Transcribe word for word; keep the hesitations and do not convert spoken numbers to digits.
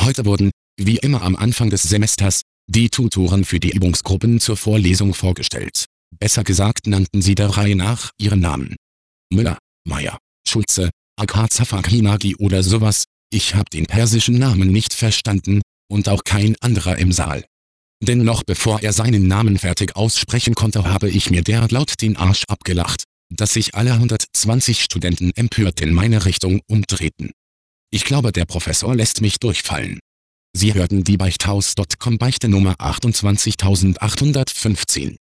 Heute wurden, wie immer am Anfang des Semesters, die Tutoren für die Übungsgruppen zur Vorlesung vorgestellt. Besser gesagt nannten sie der Reihe nach ihren Namen. Müller, Meier, Schulze, Akazafakhinagi oder sowas. Ich hab den persischen Namen nicht verstanden, und auch kein anderer im Saal. Denn noch bevor er seinen Namen fertig aussprechen konnte, habe ich mir derart laut den Arsch abgelacht, dass sich alle hundertzwanzig Studenten empört in meine Richtung umdrehten. Ich glaube, der Professor lässt mich durchfallen. Sie hörten die Beichthaus Punkt com Beichte Nummer achtundzwanzigtausendachthundertfünfzehn.